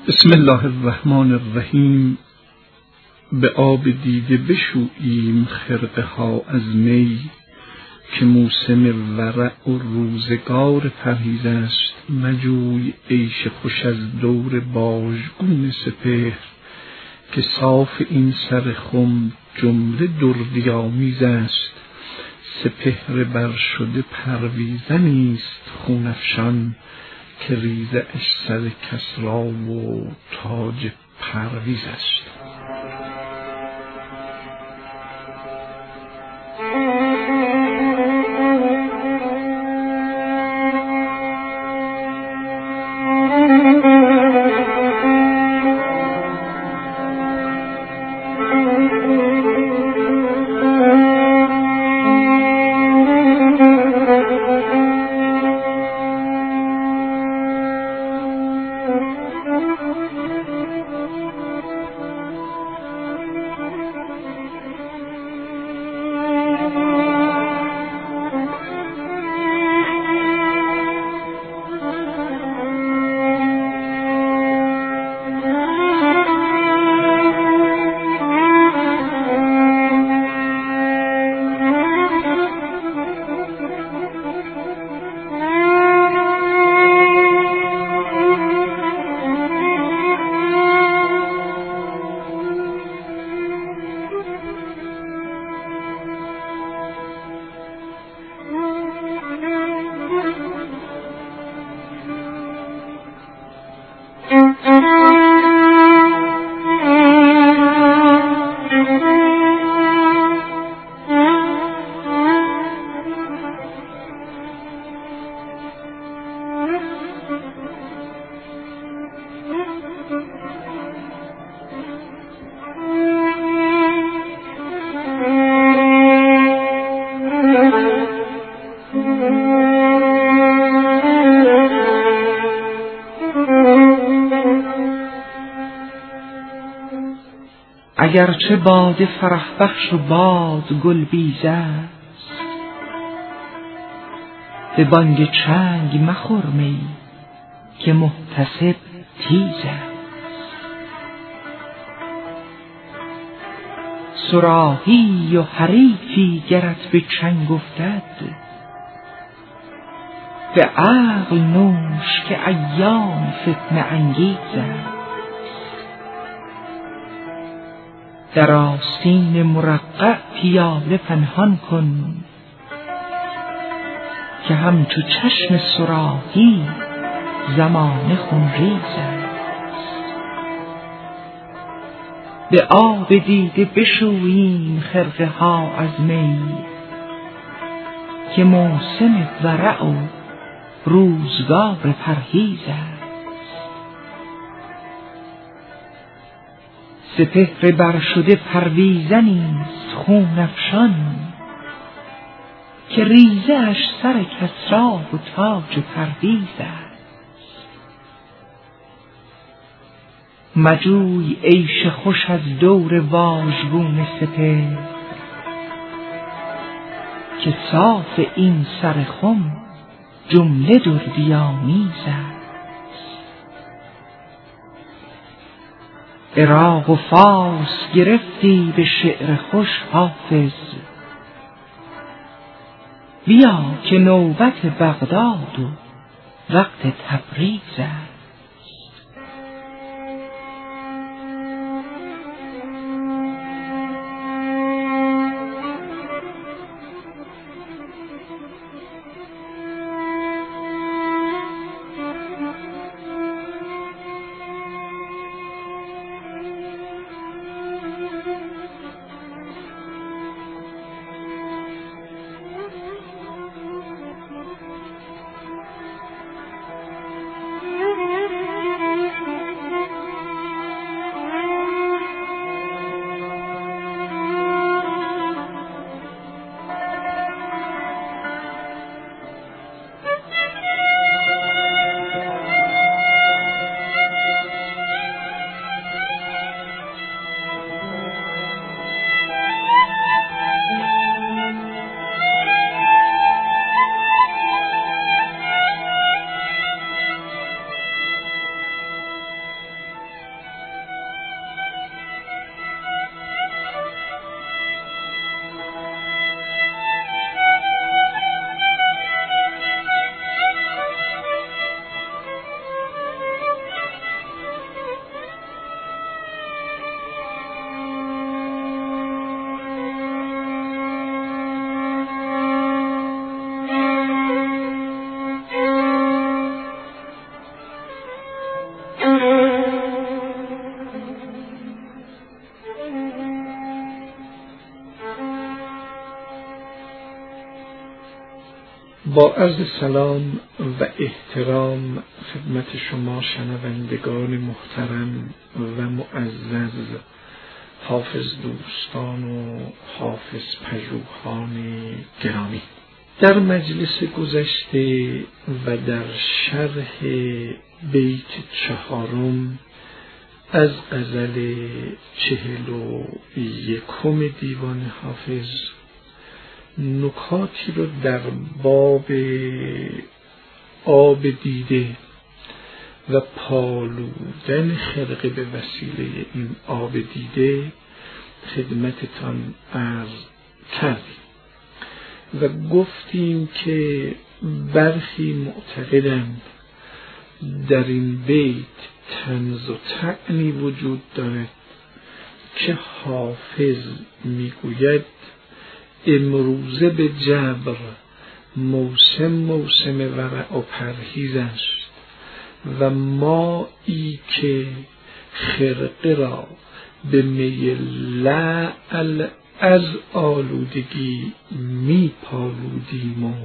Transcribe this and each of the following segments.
بسم الله الرحمن الرحیم. به آب دیده بشوییم خرقه ها از می، که موسم ورع و روزگار پرهیز است. مجوی عیش خوش از دور باژگون سپهر، که صاف این سر خم جمله دردی آمیز است. سپهر بر شده پرویزنی است خون افشان، که ریزه اش سر کسری و تاج پرویز است. اگرچه باد فرح بخش و باد گلبیز است، به بانگ چنگ مخور می که محتسب تیز است. صراحی و حریفی گرت به چنگ افتد، به عقل نوش که ایام فتنه انگیز است. در آستین مرقع پیاله پنهان کن، که همچو چشم صراحی زمانه خونریز است. به آب دیده بشوییم خرقه ها از می، که موسم ورع و روزگار پرهیز است. سپهر بر شده پرویزنی است خون افشان، که ریزه اش سر کسری و تاج پرویز است. مجوی عیش خوش از دور واژگون سپهر، که صاف این سر خم جمله دردی آمیز است. عراق و فارس گرفتی به شعر خوش حافظ، بیا که نوبت بغداد و وقت تبریز است. با عرض سلام و احترام خدمت شما شنوندگان محترم و معزز حافظ دوستان و حافظ پژوهان گرامی، در مجلس گذشته و در شرح بیت 4 از غزل 41 دیوان حافظ نکاتی رو در باب آب دیده و پالودن خرقه به وسیله این آب دیده خدمتتان عرض کردیم و گفتیم که برخی معتقدند در این بیت طنز و طعنی وجود دارد که حافظ میگوید امروزه به جبر موسم ورع و پرهیز است و مایی که خرقه را به می لعل از آلودگی می پالودیم و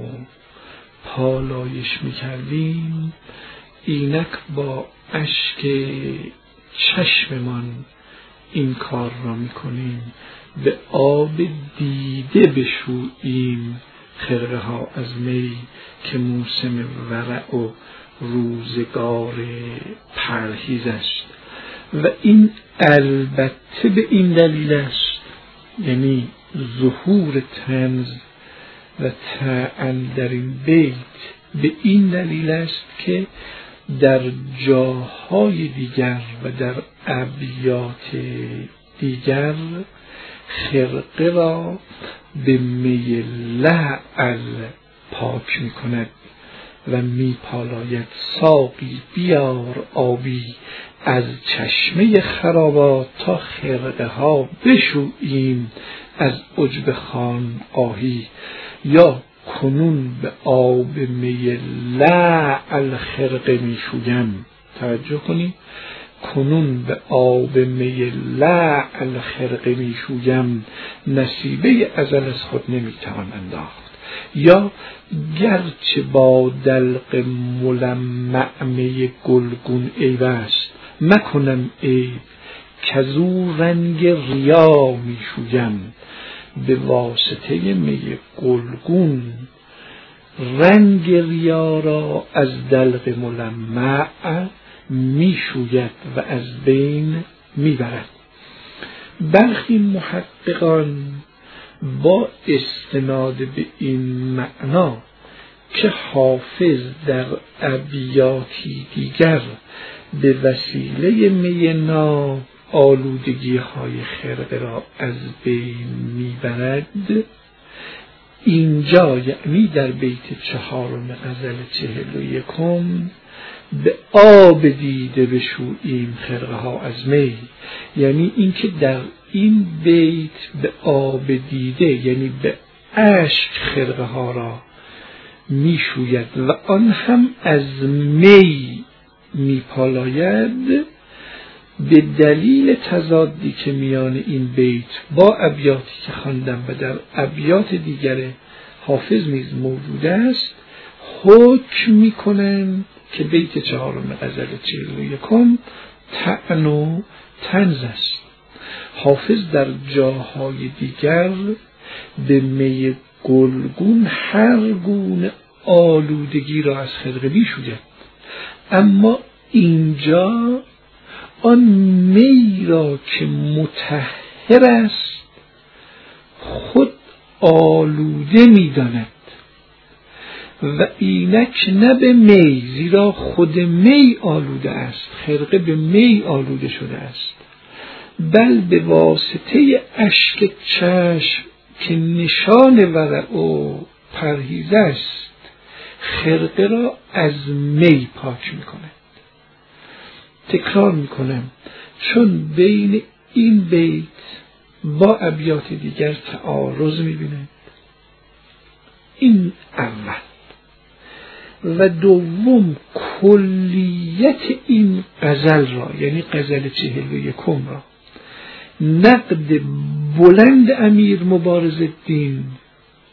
پالایش می کردیم، اینک با اشک چشممان این کار را می کنیم، به آب دیده بشوییم خرقه ها از می که موسم ورع و روزگار پرهیز است. و این البته به این دلیل است، یعنی ظهور طنز و طعن در این بیت به این دلیل است که در جاهای دیگر و در ابیات دیگر خرقه را به می لعل پاک می کند و می پالاید. ساقی بیار آبی از چشمه خرابات تا خرقه ها بشوییم از عجب خان آهی، یا کنون به آب می لعل خرقه می شویم. توجه کنید، کنون به آب می لعل خرقه می شویم، نصیبه ازل از خود نمی توان انداخت. یا گرچه با دلق ملمع می گلگون عیب است، مکنم عیب کزو رنگ ریا می شویم. به واسطه می گلگون رنگ ریا را از دلق ملمع می شوید و از بین می برد. برخی محققان با استناد به این معنا که حافظ در ابیاتی دیگر به وسیله می ناب آلودگی های خرقه را از بین میبرد، اینجا یعنی در بیت 4 غزل 41 به آب دیده بشوییم خرقه ها از می، یعنی اینکه در این بیت به آب دیده یعنی به اشک خرقه ها را میشوید و آن هم از می میپالاید، به دلیل تضادی که میان این بیت با ابیاتی که خواندم و در ابیات دیگر حافظ نیز موجود است، حکم میکنند که بیت 4 غزل 41 طعن و طنز است. حافظ در جاهای دیگر به می گلگون هر گونه آلودگی را از خرقه میشوید، اما اینجا آن می را که مطهر است خود آلوده می‌داند و اینک نه به می، زیرا خود می آلوده است، خرقه به می آلوده شده است، بل به واسطه اشک چشم که نشان ورع و پرهیز است خرقه را از می پاک می‌کند. تکرار میکنم چون بین این بیت با ابیات دیگر تعارض میبینه، این اول، و دوم کلیت این غزل را یعنی غزل 41 را نقد بلند امیر مبارزالدین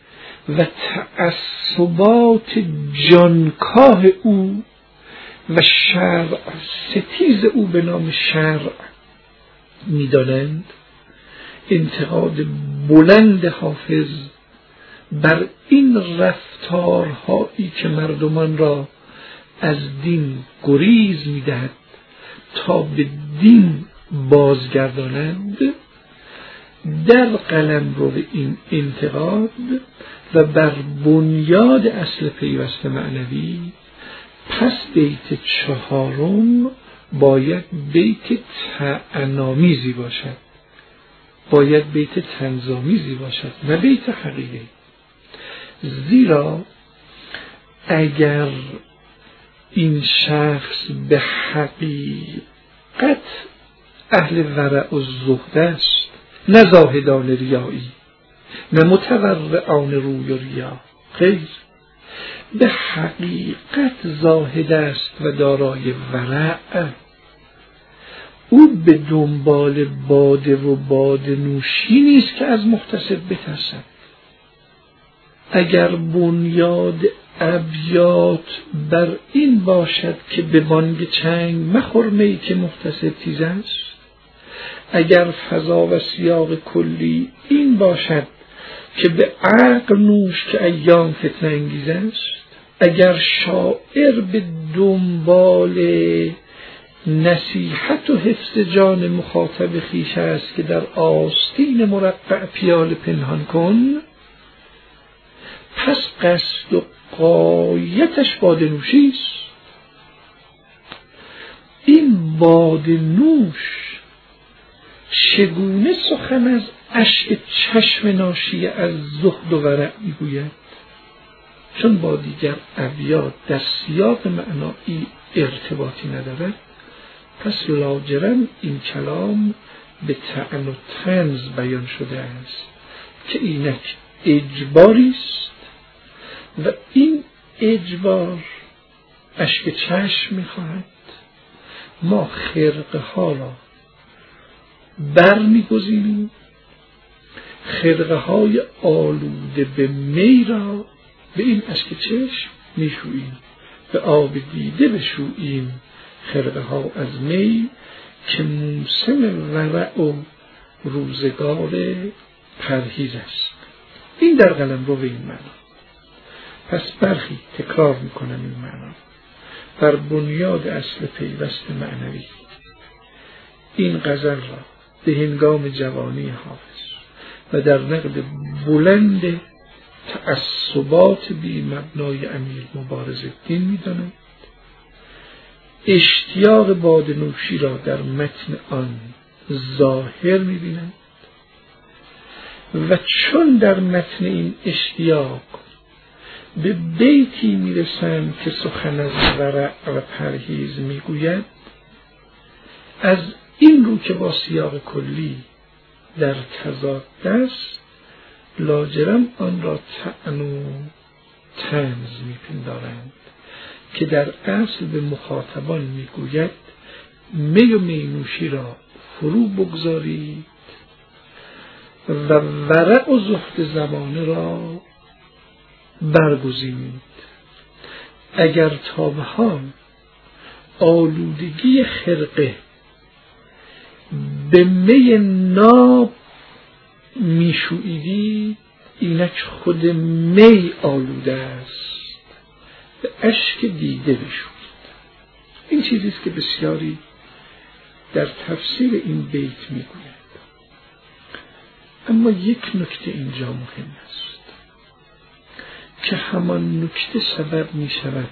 و تعصبات جانکاه او و شرع ستیز او به نام شرع می‌دانند، انتقاد بلند حافظ بر این رفتارهایی که مردمان را از دین گریز می‌دهد تا به دین بازگردانند، در قلمرو این انتقاد و بر بنیاد اصل پیوست معنوی، پس بیت 4 باید بیت طعن‌آمیزی باشد، باید بیت طنزآمیزی باشد، نه بیت حقیقی. زیرا اگر این شخص به حقیقت اهل ورع و زهد است، نه زاهدان ریایی، نه متورعان روی و ریا، خیر، به حقیقت زاهد است و دارای ورع، او به دنبال باده و باده نوشی نیست که از محتسب بترسد. اگر بنیاد ابیات بر این باشد که به بانگ چنگ مخور می که محتسب تیز است، اگر فضا و سیاق کلی این باشد که به عقل نوش که ایام فتنه انگیز است، اگر شاعر به دنبال نصیحت و حفظ جان مخاطب خویش است که در آستین مرقع پیاله پنهان کن، پس قصد و غایتش باده نوشی است. این باده نوش چگونه سخن از اشک چشم ناشی از زهد و ورع میگوید؟ چون با دیگر ابیات در سیاق معنایی ارتباطی ندارد، پس لاجرم این کلام به طعن و طنز بیان شده است که اینک اجباری است و این اجبار اشک چشم میخواهد. ما خرقه ها را برمیگزینیم، خرقه های آلوده به می را به این اشک چشم میشوییم، به آب دیده بشوییم خرقه ها از می که موسم ورع و روزگار پرهیز است. این در قلمرو این معنا. پس برخی تکرار میکنم این معنا بر بنیاد اصل پیوست معنوی این غزل را به هنگام جوانی حافظ و در نقد بلند تعصبات بی مبنای امیر مبارز الدین می‌دانند. اشتیاق باده نوشی را در متن آن ظاهر می‌بینند و چون در متن این اشتیاق به بیتی میرسند که سخن از ورع و پرهیز میگوید، از این رو که با سیاق کلی در تضاد است، لاجرم آن را طعن و طنز میپندارند که در اصل به مخاطبان میگوید می و مینوشی را فرو بگذارید و ورع و زهد زمانه را برگزینید. اگر تا به حال آلودگی خرقه به می ناب میشویدی، اینک خود می آلوده است، به اشک دیده بشویید. این چیزیست که بسیاری در تفسیر این بیت میگوید. اما یک نکته اینجا مهم است که همان نکته سبب می شود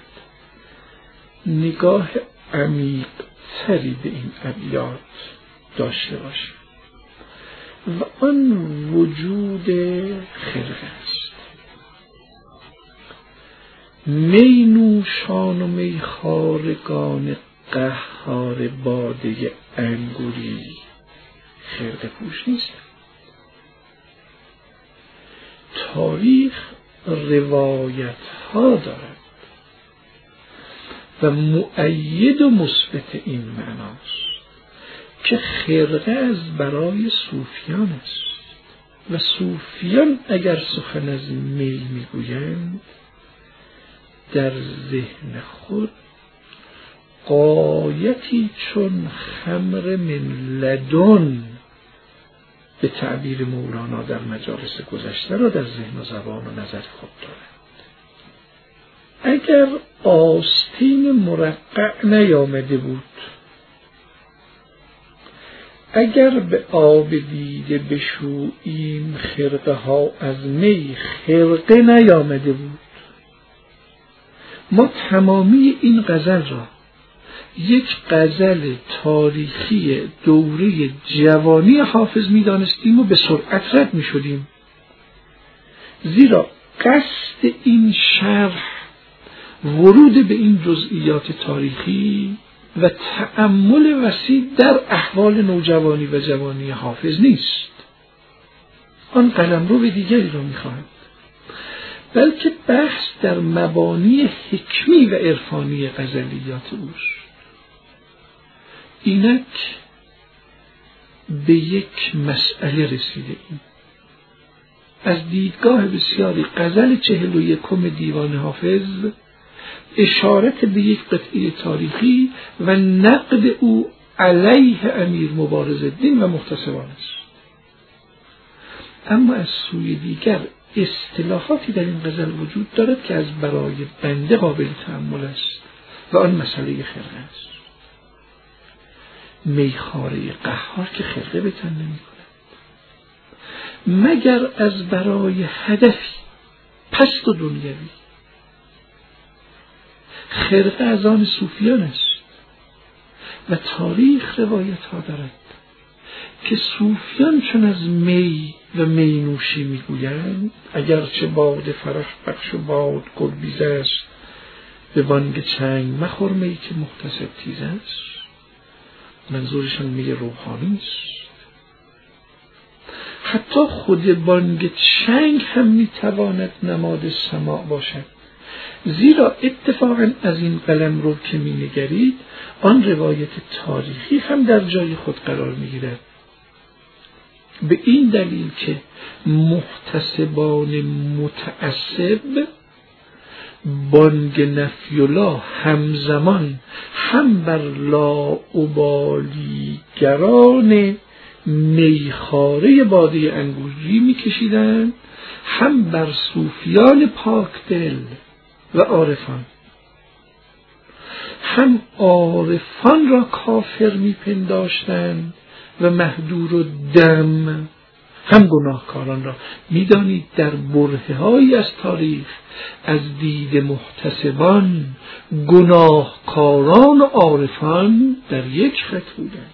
نگاه عمیق تری به این ابیات داشته باشیم و آن وجود خرقه است. می نوشان و میخوارگان قهار باده انگوری خرقه پوش نیست. تاریخ روایت ها دارد و مؤید و مثبت این معناست که خرقه از برای صوفیان است. و صوفیان اگر سخن از می میگویند در ذهن خود غایتی چون خمر من لدن به تعبیر مولانا در مجالس گذشته را در ذهن و زبان و نظر خود دارند. اگر آستین مرقع نیامده بود، اگر به آب دیده بشوییم خرقه ها از می خرقه نیامده بود، ما تمامی این غزل را یک غزل تاریخی دوره جوانی حافظ می دانستیم و به سرعت رد می شدیم، زیرا قصد این شرح ورود به این جزئیات تاریخی و تأمل وسیع در احوال نوجوانی و جوانی حافظ نیست. آن قلمرو به دیگری را می خواهد، بلکه بحث در مبانی حکمی و عرفانی غزلیات اوست. اینک به یک مسئله رسیده ایم. از دیدگاه بسیاری غزل 41 دیوان حافظ اشارت به یک قطعه تاریخی و نقد او علیه امیر مبارزالدین و محتسبان است. اما از سوی دیگر اصطلاحاتی در این غزل وجود دارد که از برای بنده قابل تأمل است و آن مسئله خرقه است. میخواره قهار که خرقه به تن نمی کند مگر از برای هدفی پست و دنیوی. خرقه از آن صوفیان است و تاریخ روایت ها دارد که صوفیان چون از می و می نوشی میگویند اگرچه باد فرح بخش و باد گلبیز است، به بانگ چنگ مخور می که محتسب تیز است. منظورشان می روحانی است. حتی خود بانگ چنگ هم میتواند نماد سماع باشد، زیرا اتفاقا از این قلمرو که می‌نگرید آن روایت تاریخی هم در جای خود قرار می‌گیرد، به این دلیل که محتسبان متعصب بانگ نفی‌الله همزمان هم بر لاابالیگران میخواره باده انگوری می‌کشیدند، هم بر صوفیان پاکدل و عارفان. هم عارفان را کافر میپنداشتند و مهدور و دم، هم گناهکاران را. میدانید در برهه‌هایی از تاریخ از دید محتسبان گناهکاران و عارفان در یک خط بودند.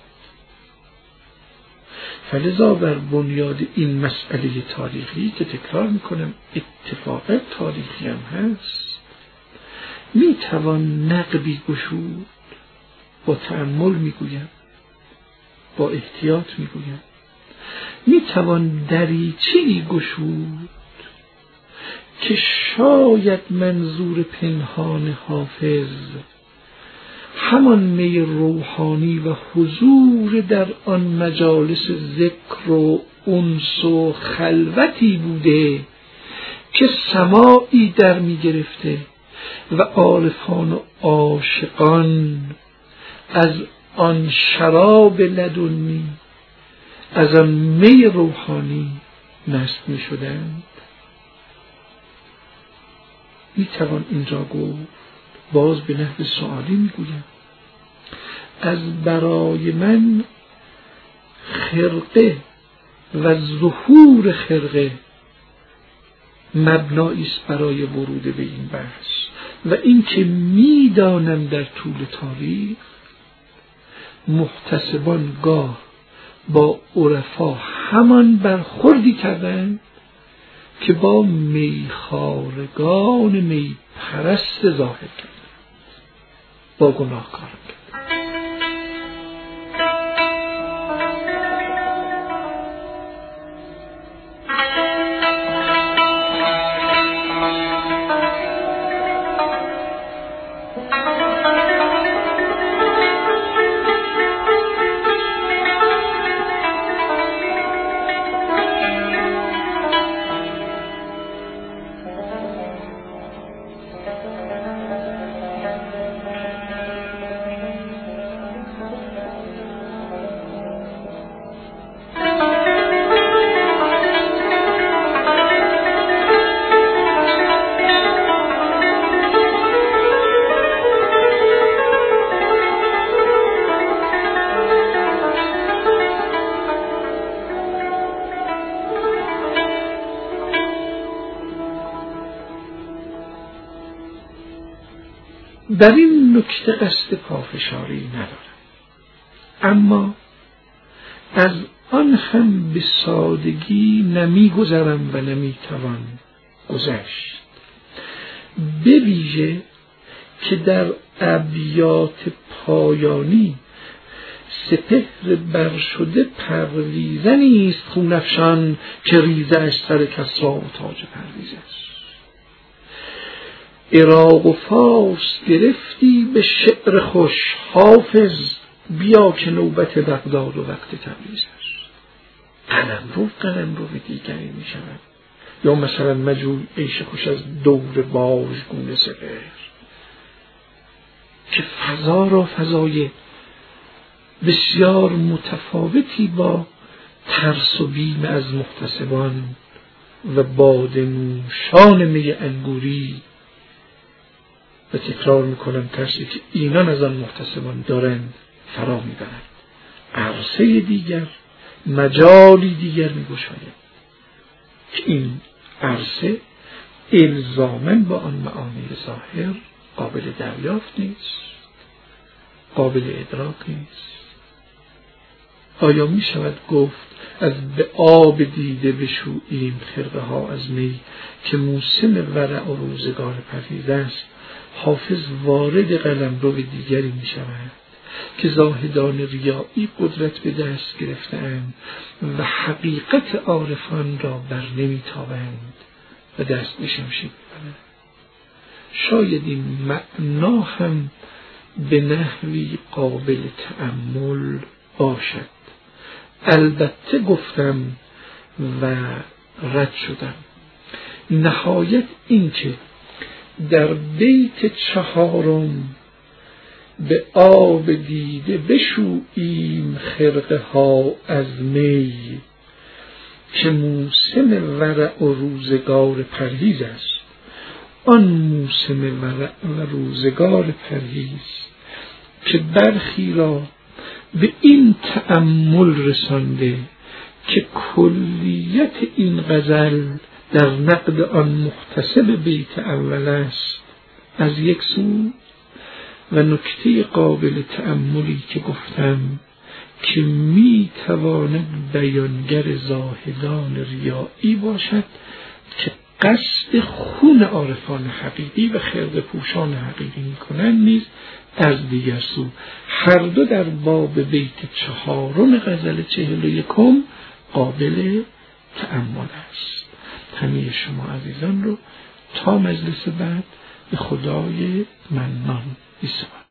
فلذا بر بنیاد این مسئله تاریخی که تکرار میکنم اتفاق تاریخی هم هست، میتوان نقبی گشود. با تأمل میگویم، با احتیاط میگویم، میتوان دریچه‌ای گشود که شاید منظور پنهان حافظ همان می روحانی و حضور در آن مجالس ذکر و انس و خلوتی بوده که سماعی در می گرفته و عارفان و عاشقان از آن شراب لدنی، از آن می روحانی مست می شدند. می توان اینجا گفت، باز به نحو سؤالی می گویم، از برای من خرقه و ظهور خرقه مبنایی است برای ورود به این بحث و این که می دانم در طول تاریخ محتسبان گاه با عرفا همان برخوردی کردند که با میخوارگان می پرست ظاهر کردند، با گناهکاران کردند. در این نکته قصد پافشاری ندارم، اما از آن هم به سادگی نمی‌گذرم و نمی‌توان گذشت، به ویژه که در ابیات پایانی سپهر برشده پرویزنی است خونفشان که ریزه اش سر کسری و تاج پرویز است. عراق و فارس گرفتی به شعر خوش، حافظ بیا که نوبت بغداد و وقت تبریز است. قلمرو دیگری می شود، یا مثلا مجوی عیش خوش از دور باژگونه سپهر که فضا را فضای بسیار متفاوتی با ترس و بیم از محتسبان و باده نوشان می انگوری، و تکرار میکنم ترسی که اینان از آن محتسبان دارند فرا میبرند، عرصه دیگر، مجالی دیگر میگشاید که این عرصه الزاماً با آن معانی ظاهر قابل دریافت نیست، قابل ادراک نیست. آیا می شود گفت از به آب دیده بشوییم خرقه ها از می که موسم ورع و روزگار پریز است؟ حافظ وارد قلمرو دیگری می شود که زاهدان ریایی قدرت به دست گرفتند و حقیقت عارفان را بر نمی تابند و دست به شمشیر می‌برند. شاید این معنا هم به نحوی قابل تأمل باشد. البته گفتم و رد شدم. نهایت این که در بیت 4 به آب دیده بشوییم خرقه ها از می که موسم ورع و روزگار پرهیز است. آن موسم ورع و روزگار پرهیز که برخی را به این تأمل رسانده که کلیت این غزل در نقد آن محتسب بیت اول است از یک سو، و نکته قابل تأملی که گفتم که می تواند بیانگر زاهدان ریایی باشد که قصد خون عارفان حقیقی و خرقه پوشان حقیقی می کنند، نیز از دیگر سو هر دو در باب بیت 4 غزل 41 قابل تأمل است. همه شما عزیزان رو تا مجلس بعد به خدای منان می‌سپارم.